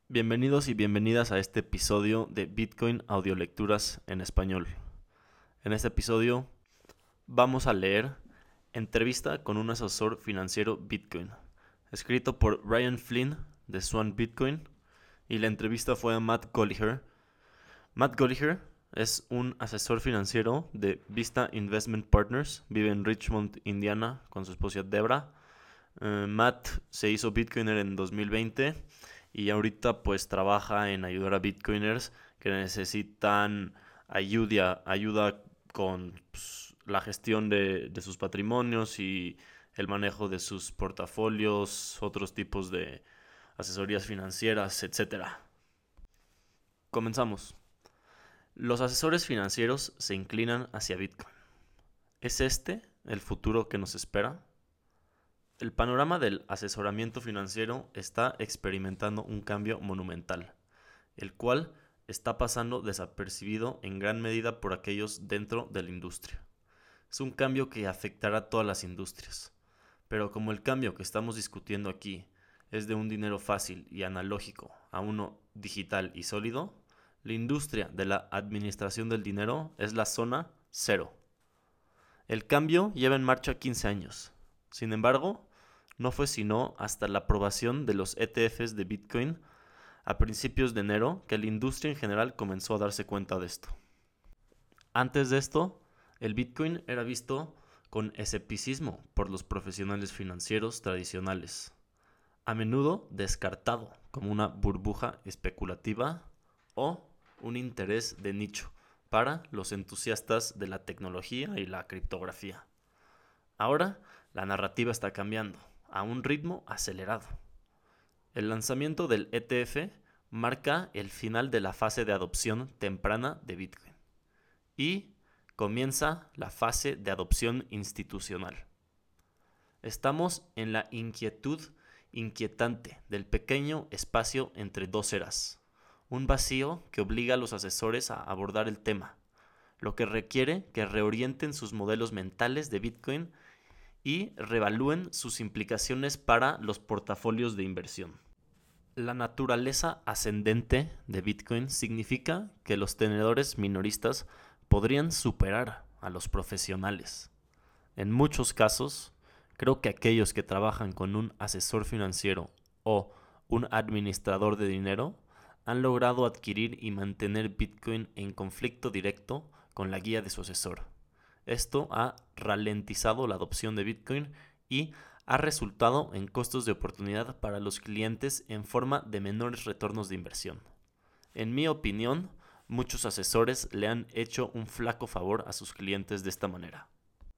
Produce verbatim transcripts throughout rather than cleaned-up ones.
Bienvenidos y bienvenidas a este episodio de Bitcoin Audiolecturas en español. En este episodio vamos a leer Entrevista con un asesor financiero Bitcoin, escrito por Ryan Flynn de Swan Bitcoin, y la entrevista fue a Matt Golliher. Matt Golliher es un asesor financiero de Vista Investment Partners, vive en Richmond, Indiana, con su esposa Debra. Uh, Matt se hizo Bitcoiner en dos mil veinte y ahorita pues trabaja en ayudar a Bitcoiners que necesitan ayuda, ayuda con pues, la gestión de, de sus patrimonios y el manejo de sus portafolios, otros tipos de asesorías financieras, etcétera. Comenzamos. Los asesores financieros se inclinan hacia Bitcoin. ¿Es este el futuro que nos espera? El panorama del asesoramiento financiero está experimentando un cambio monumental, el cual está pasando desapercibido en gran medida por aquellos dentro de la industria. Es un cambio que afectará a todas las industrias, pero como el cambio que estamos discutiendo aquí es de un dinero fácil y analógico a uno digital y sólido, la industria de la administración del dinero es la zona cero. El cambio lleva en marcha quince años. Sin embargo, no fue sino hasta la aprobación de los E T Fs de Bitcoin a principios de enero que la industria en general comenzó a darse cuenta de esto. Antes de esto, el Bitcoin era visto con escepticismo por los profesionales financieros tradicionales, a menudo descartado como una burbuja especulativa o un interés de nicho para los entusiastas de la tecnología y la criptografía. Ahora, la narrativa está cambiando a un ritmo acelerado. El lanzamiento del E T F marca el final de la fase de adopción temprana de Bitcoin y comienza la fase de adopción institucional. Estamos en la inquietud inquietante del pequeño espacio entre dos eras, un vacío que obliga a los asesores a abordar el tema, lo que requiere que reorienten sus modelos mentales de Bitcoin y revalúen sus implicaciones para los portafolios de inversión. La naturaleza ascendente de Bitcoin significa que los tenedores minoristas podrían superar a los profesionales. En muchos casos, creo que aquellos que trabajan con un asesor financiero o un administrador de dinero han logrado adquirir y mantener Bitcoin en conflicto directo con la guía de su asesor. Esto ha ralentizado la adopción de Bitcoin y ha resultado en costos de oportunidad para los clientes en forma de menores retornos de inversión. En mi opinión, muchos asesores le han hecho un flaco favor a sus clientes de esta manera.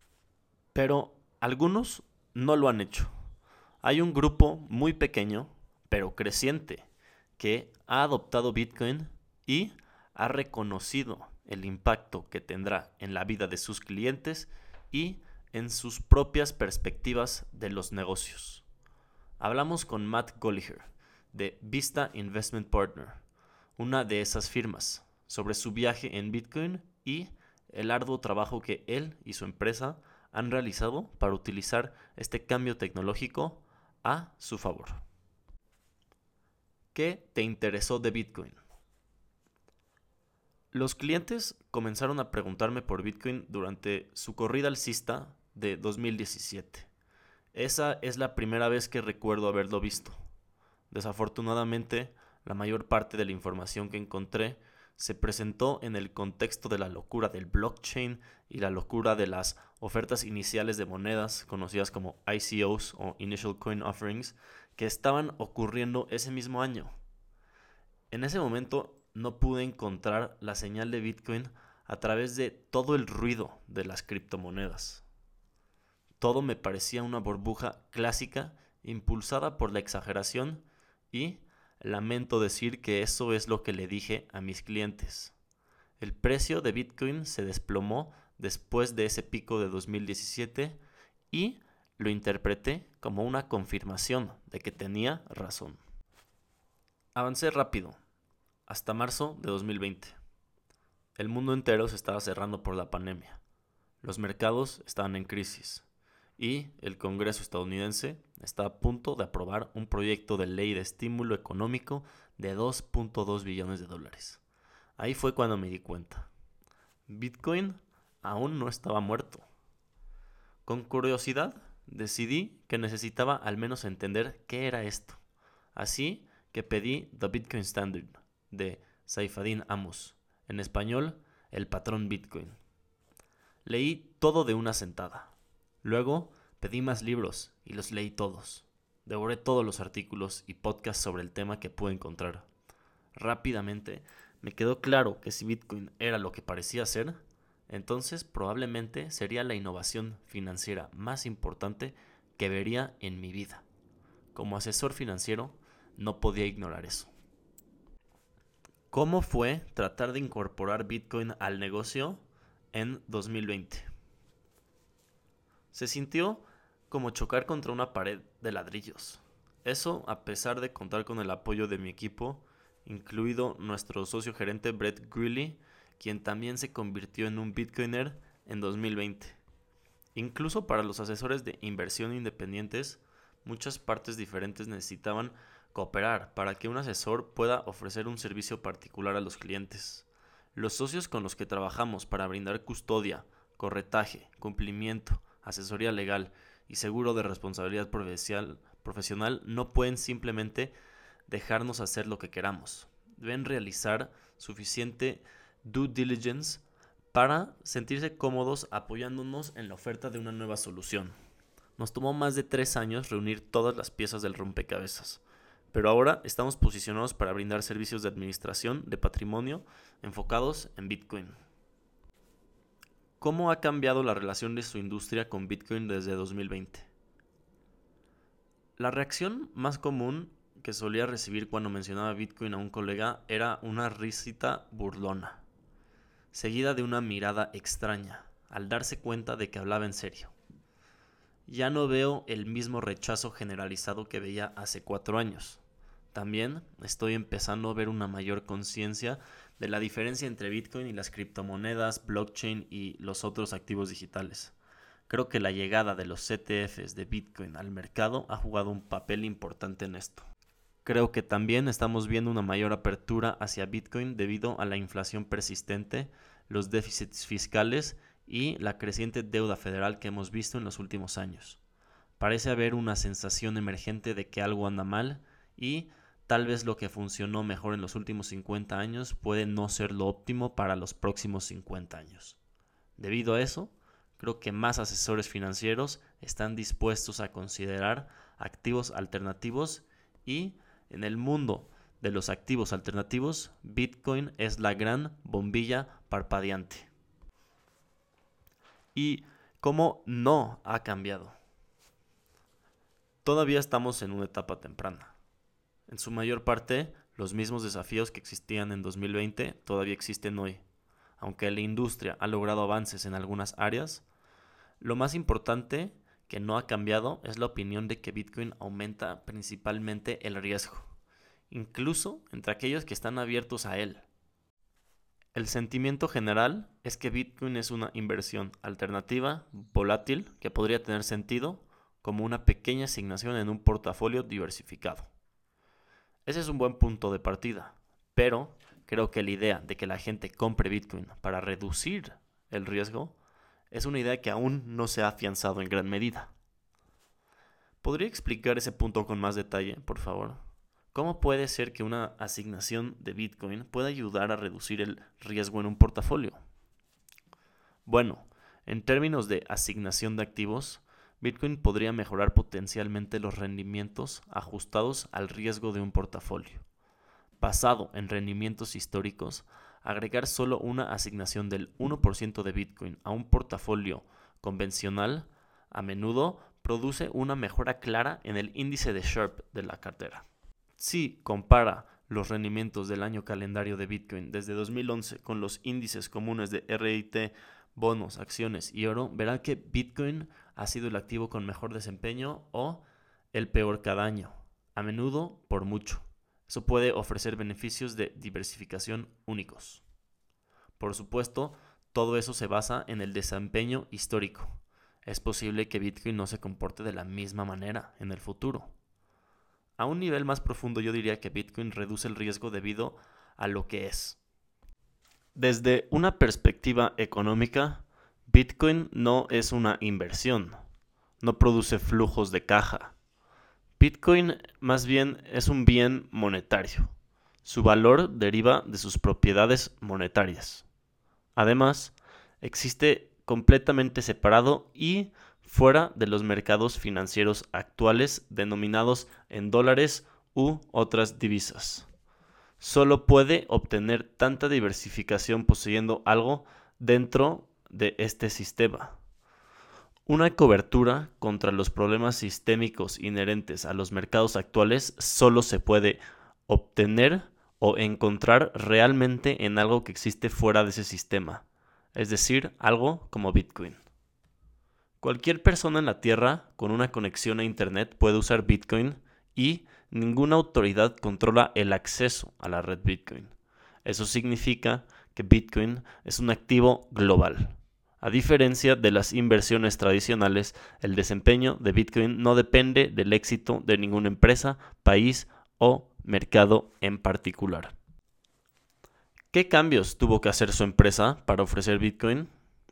Pero algunos no lo han hecho. Hay un grupo muy pequeño, pero creciente, que ha adoptado Bitcoin y ha reconocido el impacto que tendrá en la vida de sus clientes y en sus propias perspectivas de los negocios. Hablamos con Matt Golliher de Vista Investment Partner, una de esas firmas, sobre su viaje en Bitcoin y el arduo trabajo que él y su empresa han realizado para utilizar este cambio tecnológico a su favor. ¿Qué te interesó de Bitcoin? Los clientes comenzaron a preguntarme por Bitcoin durante su corrida alcista de dos mil diecisiete. Esa es la primera vez que recuerdo haberlo visto. Desafortunadamente, la mayor parte de la información que encontré se presentó en el contexto de la locura del blockchain y la locura de las ofertas iniciales de monedas, conocidas como I C Os o Initial Coin Offerings, que estaban ocurriendo ese mismo año. En ese momento no pude encontrar la señal de Bitcoin a través de todo el ruido de las criptomonedas. Todo me parecía una burbuja clásica impulsada por la exageración y lamento decir que eso es lo que le dije a mis clientes. El precio de Bitcoin se desplomó después de ese pico de dos mil diecisiete y lo interpreté como una confirmación de que tenía razón. Avancé rápido, hasta marzo de dos mil veinte. El mundo entero se estaba cerrando por la pandemia. Los mercados estaban en crisis y el Congreso estadounidense está a punto de aprobar un proyecto de ley de estímulo económico de dos punto dos billones de dólares. Ahí fue cuando me di cuenta. Bitcoin aún no estaba muerto. Con curiosidad, decidí que necesitaba al menos entender qué era esto. Así que pedí The Bitcoin Standard de Saifedean Ammous, en español, El patrón Bitcoin. Leí todo de una sentada. Luego pedí más libros y los leí todos. Devoré todos los artículos y podcasts sobre el tema que pude encontrar. Rápidamente me quedó claro que si Bitcoin era lo que parecía ser, entonces probablemente sería la innovación financiera más importante que vería en mi vida. Como asesor financiero, no podía ignorar eso. ¿Cómo fue tratar de incorporar Bitcoin al negocio en dos mil veinte? Se sintió como chocar contra una pared de ladrillos. Eso a pesar de contar con el apoyo de mi equipo, incluido nuestro socio gerente Brett Greeley, quien también se convirtió en un Bitcoiner en dos mil veinte. Incluso para los asesores de inversión independientes, muchas partes diferentes necesitaban cooperar para que un asesor pueda ofrecer un servicio particular a los clientes. Los socios con los que trabajamos para brindar custodia, corretaje, cumplimiento, asesoría legal y seguro de responsabilidad profesional no pueden simplemente dejarnos hacer lo que queramos. Deben realizar suficiente due diligence para sentirse cómodos apoyándonos en la oferta de una nueva solución. Nos tomó más de tres años reunir todas las piezas del rompecabezas, pero ahora estamos posicionados para brindar servicios de administración de patrimonio enfocados en Bitcoin. ¿Cómo ha cambiado la relación de su industria con Bitcoin desde dos mil veinte? La reacción más común que solía recibir cuando mencionaba Bitcoin a un colega era una risita burlona, seguida de una mirada extraña, al darse cuenta de que hablaba en serio. Ya no veo el mismo rechazo generalizado que veía hace cuatro años. También estoy empezando a ver una mayor conciencia de la diferencia entre Bitcoin y las criptomonedas, blockchain y los otros activos digitales. Creo que la llegada de los E T Fs de Bitcoin al mercado ha jugado un papel importante en esto. Creo que también estamos viendo una mayor apertura hacia Bitcoin debido a la inflación persistente, los déficits fiscales y la creciente deuda federal que hemos visto en los últimos años. Parece haber una sensación emergente de que algo anda mal y tal vez lo que funcionó mejor en los últimos cincuenta años puede no ser lo óptimo para los próximos cincuenta años. Debido a eso, creo que más asesores financieros están dispuestos a considerar activos alternativos y en el mundo de los activos alternativos, Bitcoin es la gran bombilla parpadeante. ¿Y cómo no ha cambiado? Todavía estamos en una etapa temprana. En su mayor parte, los mismos desafíos que existían en dos mil veinte todavía existen hoy. Aunque la industria ha logrado avances en algunas áreas, lo más importante que no ha cambiado es la opinión de que Bitcoin aumenta principalmente el riesgo, incluso entre aquellos que están abiertos a él. El sentimiento general es que Bitcoin es una inversión alternativa, volátil, que podría tener sentido como una pequeña asignación en un portafolio diversificado. Ese es un buen punto de partida, pero creo que la idea de que la gente compre Bitcoin para reducir el riesgo es una idea que aún no se ha afianzado en gran medida. ¿Podría explicar ese punto con más detalle, por favor? ¿Cómo puede ser que una asignación de Bitcoin pueda ayudar a reducir el riesgo en un portafolio? Bueno, en términos de asignación de activos, Bitcoin podría mejorar potencialmente los rendimientos ajustados al riesgo de un portafolio. Basado en rendimientos históricos, agregar solo una asignación del uno por ciento de Bitcoin a un portafolio convencional a menudo produce una mejora clara en el índice de Sharpe de la cartera. Si compara los rendimientos del año calendario de Bitcoin desde dos mil once con los índices comunes de R I T, bonos, acciones y oro, verá que Bitcoin ha sido el activo con mejor desempeño o el peor cada año, a menudo por mucho. Eso puede ofrecer beneficios de diversificación únicos. Por supuesto, todo eso se basa en el desempeño histórico. es posible que Bitcoin no se comporte de la misma manera en el futuro. A un nivel más profundo yo diría que Bitcoin reduce el riesgo debido a lo que es. Desde una perspectiva económica, Bitcoin no es una inversión, no produce flujos de caja. Bitcoin más bien es un bien monetario. Su valor deriva de sus propiedades monetarias. Además, existe completamente separado y fuera de los mercados financieros actuales denominados en dólares u otras divisas. Solo puede obtener tanta diversificación poseyendo algo dentro de este sistema. Una cobertura contra los problemas sistémicos inherentes a los mercados actuales solo se puede obtener o encontrar realmente en algo que existe fuera de ese sistema, es decir, algo como Bitcoin. Cualquier persona en la Tierra con una conexión a Internet puede usar Bitcoin y ninguna autoridad controla el acceso a la red Bitcoin. Eso significa que Bitcoin es un activo global. A diferencia de las inversiones tradicionales, el desempeño de Bitcoin no depende del éxito de ninguna empresa, país o mercado en particular. ¿Qué cambios tuvo que hacer su empresa para ofrecer Bitcoin?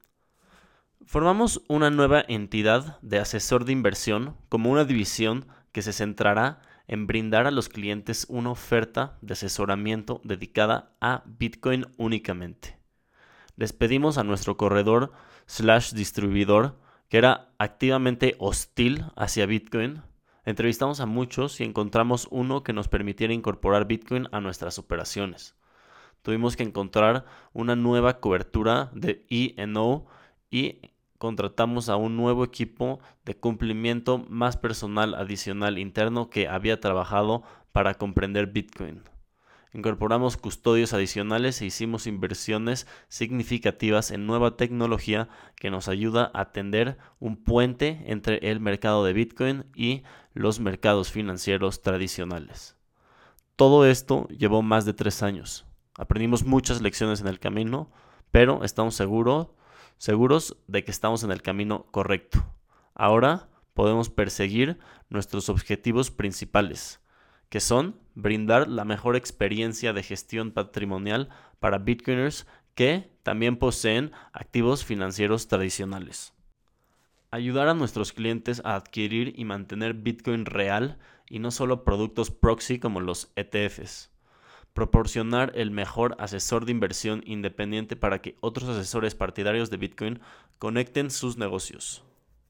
Formamos una nueva entidad de asesor de inversión como una división que se centrará en brindar a los clientes una oferta de asesoramiento dedicada a Bitcoin únicamente. Despedimos a nuestro corredor slash distribuidor que era activamente hostil hacia Bitcoin. Entrevistamos a muchos y encontramos uno que nos permitiera incorporar Bitcoin a nuestras operaciones. Tuvimos que encontrar una nueva cobertura de E and O y contratamos a un nuevo equipo de cumplimiento más personal adicional interno que había trabajado para comprender Bitcoin. Incorporamos custodios adicionales e hicimos inversiones significativas en nueva tecnología que nos ayuda a tender un puente entre el mercado de Bitcoin y los mercados financieros tradicionales. Todo esto llevó más de tres años. Aprendimos muchas lecciones en el camino, pero estamos seguros seguros de que estamos en el camino correcto. Ahora podemos perseguir nuestros objetivos principales, que son brindar la mejor experiencia de gestión patrimonial para Bitcoiners que también poseen activos financieros tradicionales. Ayudar a nuestros clientes a adquirir y mantener Bitcoin real y no solo productos proxy como los E T Fs. Proporcionar el mejor asesor de inversión independiente para que otros asesores partidarios de Bitcoin conecten sus negocios.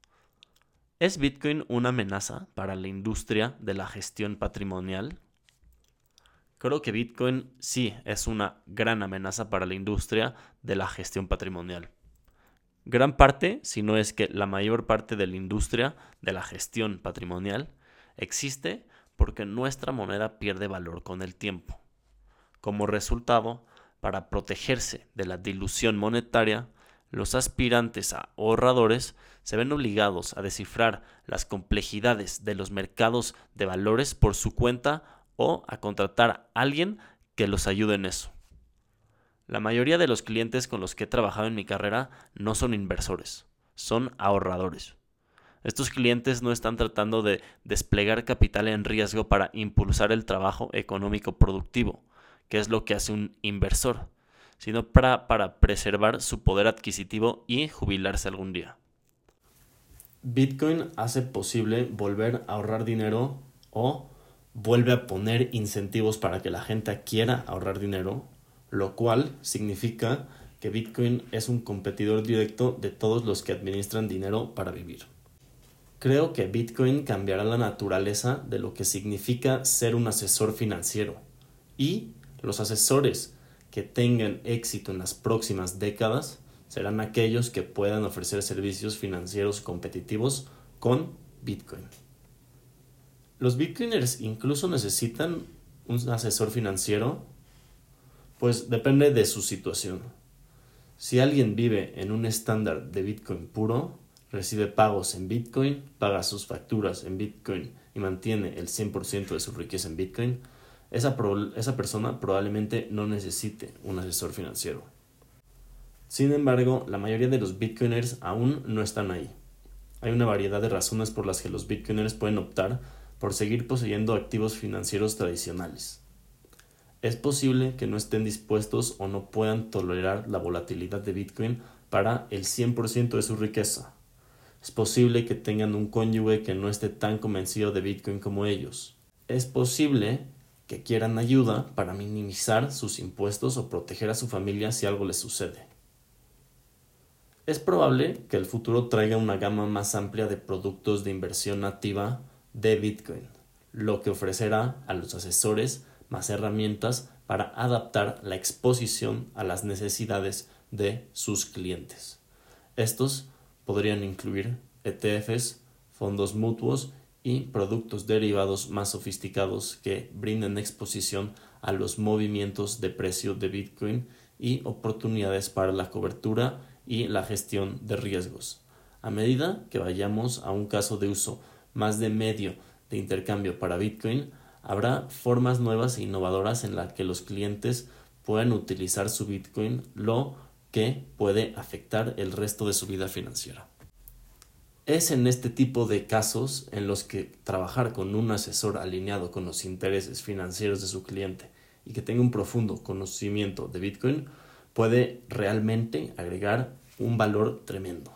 ¿Es Bitcoin una amenaza para la industria de la gestión patrimonial? Creo que Bitcoin sí es una gran amenaza para la industria de la gestión patrimonial. Gran parte, si no es que la mayor parte de la industria de la gestión patrimonial, existe porque nuestra moneda pierde valor con el tiempo. Como resultado, para protegerse de la dilución monetaria, los aspirantes a ahorradores se ven obligados a descifrar las complejidades de los mercados de valores por su cuenta o a contratar a alguien que los ayude en eso. La mayoría de los clientes con los que he trabajado en mi carrera no son inversores, son ahorradores. Estos clientes no están tratando de desplegar capital en riesgo para impulsar el trabajo económico productivo, que es lo que hace un inversor, sino para, para preservar su poder adquisitivo y jubilarse algún día. Bitcoin hace posible volver a ahorrar dinero o vuelve a poner incentivos para que la gente quiera ahorrar dinero, lo cual significa que Bitcoin es un competidor directo de todos los que administran dinero para vivir. Creo que Bitcoin cambiará la naturaleza de lo que significa ser un asesor financiero y los asesores que tengan éxito en las próximas décadas serán aquellos que puedan ofrecer servicios financieros competitivos con Bitcoin. ¿Los Bitcoiners incluso necesitan un asesor financiero? Pues depende de su situación. Si alguien vive en un estándar de Bitcoin puro, recibe pagos en Bitcoin, paga sus facturas en Bitcoin y mantiene el cien por ciento de su riqueza en Bitcoin, Esa, pro, esa persona probablemente no necesite un asesor financiero. Sin embargo, la mayoría de los Bitcoiners aún no están ahí. Hay una variedad de razones por las que los bitcoiners pueden optar por seguir poseyendo activos financieros tradicionales. Es posible que no estén dispuestos o no puedan tolerar la volatilidad de Bitcoin para el cien por ciento de su riqueza. Es posible que tengan un cónyuge que no esté tan convencido de Bitcoin como ellos. Es posible que quieran ayuda para minimizar sus impuestos o proteger a su familia si algo les sucede. Es probable que el futuro traiga una gama más amplia de productos de inversión nativa de Bitcoin, lo que ofrecerá a los asesores más herramientas para adaptar la exposición a las necesidades de sus clientes. Estos podrían incluir E T Fs, fondos mutuos y productos derivados más sofisticados que brinden exposición a los movimientos de precio de Bitcoin y oportunidades para la cobertura y la gestión de riesgos. A medida que vayamos a un caso de uso más de medio de intercambio para Bitcoin, habrá formas nuevas e innovadoras en las que los clientes puedan utilizar su Bitcoin, lo que puede afectar el resto de su vida financiera. Es en este tipo de casos en los que trabajar con un asesor alineado con los intereses financieros de su cliente y que tenga un profundo conocimiento de Bitcoin puede realmente agregar un valor tremendo.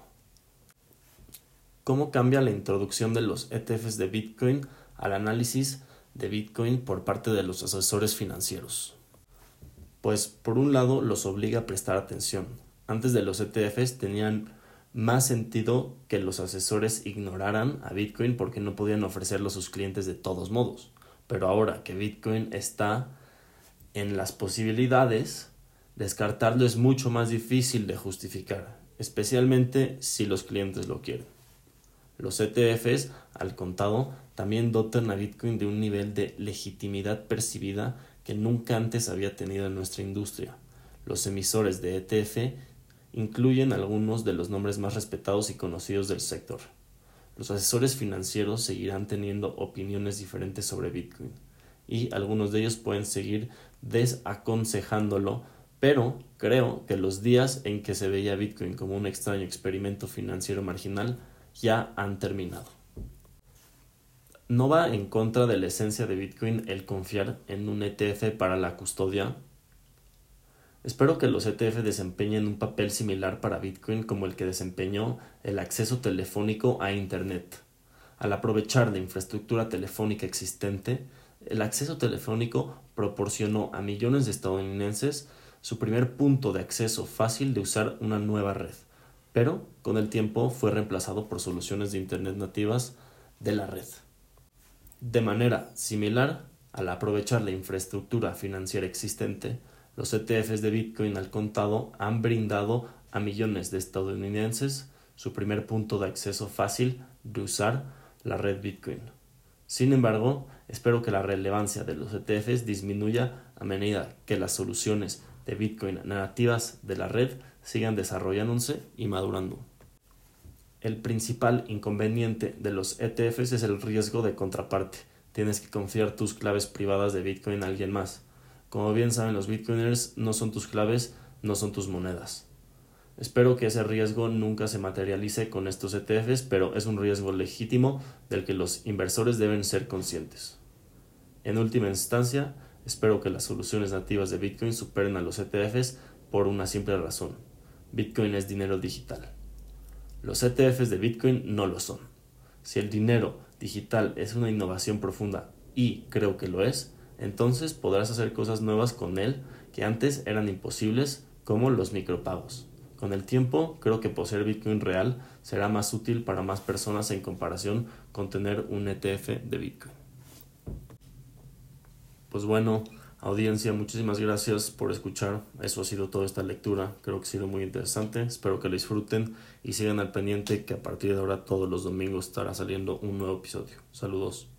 ¿Cómo cambia la introducción de los E T Fs de Bitcoin al análisis de Bitcoin por parte de los asesores financieros? Pues por un lado los obliga a prestar atención. Antes de los E T Fs tenían más sentido que los asesores ignoraran a Bitcoin porque no podían ofrecerlo a sus clientes de todos modos. Pero ahora que Bitcoin está en las posibilidades, descartarlo es mucho más difícil de justificar, especialmente si los clientes lo quieren. Los E T Fs, al contado, también dotan a Bitcoin de un nivel de legitimidad percibida que nunca antes había tenido en nuestra industria. Los emisores de E T F incluyen algunos de los nombres más respetados y conocidos del sector. Los asesores financieros seguirán teniendo opiniones diferentes sobre Bitcoin y algunos de ellos pueden seguir desaconsejándolo, pero creo que los días en que se veía Bitcoin como un extraño experimento financiero marginal ya han terminado. No va en contra de la esencia de Bitcoin el confiar en un E T F para la custodia. Espero que los E T F desempeñen un papel similar para Bitcoin como el que desempeñó el acceso telefónico a Internet. Al aprovechar la infraestructura telefónica existente, el acceso telefónico proporcionó a millones de estadounidenses su primer punto de acceso fácil de usar una nueva red, pero con el tiempo fue reemplazado por soluciones de Internet nativas de la red. De manera similar, al aprovechar la infraestructura financiera existente, los E T Fs de Bitcoin al contado han brindado a millones de estadounidenses su primer punto de acceso fácil de usar la red Bitcoin. Sin embargo, espero que la relevancia de los E T Fs disminuya a medida que las soluciones de Bitcoin nativas de la red sigan desarrollándose y madurando. El principal inconveniente de los E T Fs es el riesgo de contraparte. Tienes que confiar tus claves privadas de Bitcoin a alguien más. Como bien saben los Bitcoiners, no son tus claves, no son tus monedas. Espero que ese riesgo nunca se materialice con estos E T Fs, pero es un riesgo legítimo del que los inversores deben ser conscientes. En última instancia, espero que las soluciones nativas de Bitcoin superen a los E T Fs por una simple razón. Bitcoin es dinero digital. Los E T Fs de Bitcoin no lo son. Si el dinero digital es una innovación profunda, y creo que lo es, entonces podrás hacer cosas nuevas con él que antes eran imposibles, como los micropagos. Con el tiempo, creo que poseer Bitcoin real será más útil para más personas en comparación con tener un E T F de Bitcoin. Pues bueno, audiencia, muchísimas gracias por escuchar. Eso ha sido toda esta lectura. Creo que ha sido muy interesante. Espero que lo disfruten y sigan al pendiente que a partir de ahora todos los domingos estará saliendo un nuevo episodio. Saludos.